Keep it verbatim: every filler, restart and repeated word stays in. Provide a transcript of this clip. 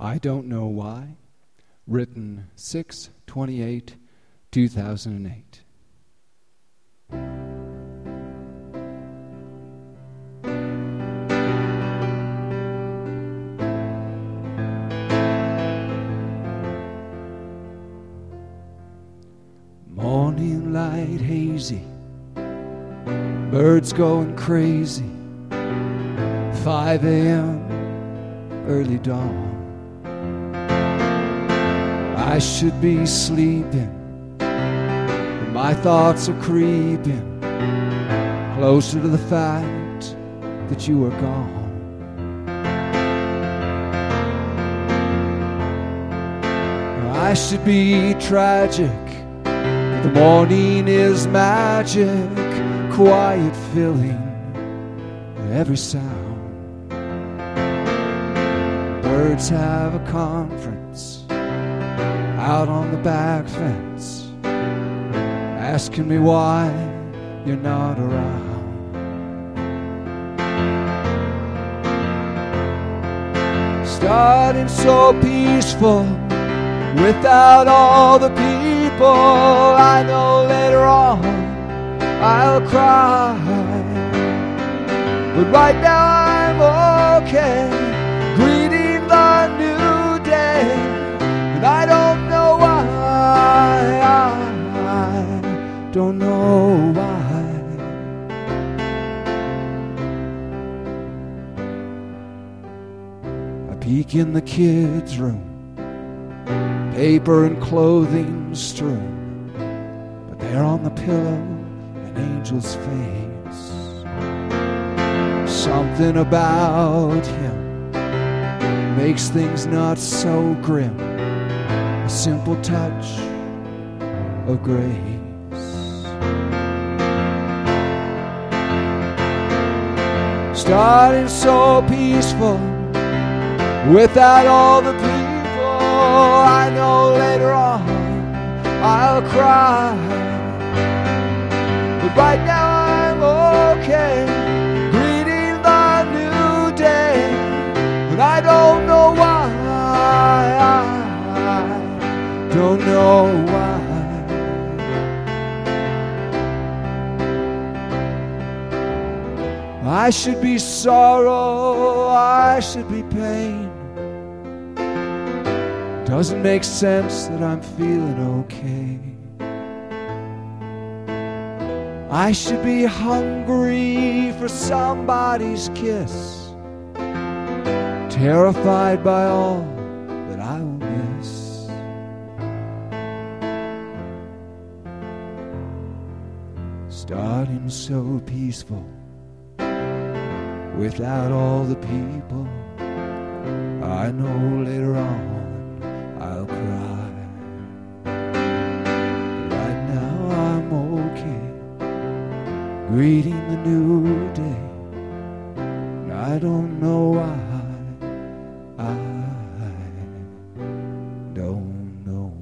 I Don't Know Why, written six twenty-eight two thousand eight. Morning light hazy, birds going crazy, five a.m. early dawn. I should be sleeping, but my thoughts are creeping closer to the fact that you are gone. I should be tragic, but the morning is magic, quiet filling every sound. Birds have a conference out on the back fence, asking me why you're not around. Starting so peaceful without all the people. I know later on I'll cry, but right now I'm okay, greeting the new day. And I don't know why, I don't know why. I peek in the kids' room, paper and clothing strewn, but there on the pillow an angel's face. Something about him makes things not so grim, a simple touch of grace. Starting so peaceful without all the people. I know later on I'll cry, but right now I'm okay, greeting the new day. And I don't know why, I don't know why. I should be sorrow, I should be pain. Doesn't make sense that I'm feeling okay. I should be hungry for somebody's kiss, terrified by all that I will miss. Starting so peaceful without all the people. I know later on I'll cry, but right now I'm okay, greeting the new day. And I don't know why, I don't know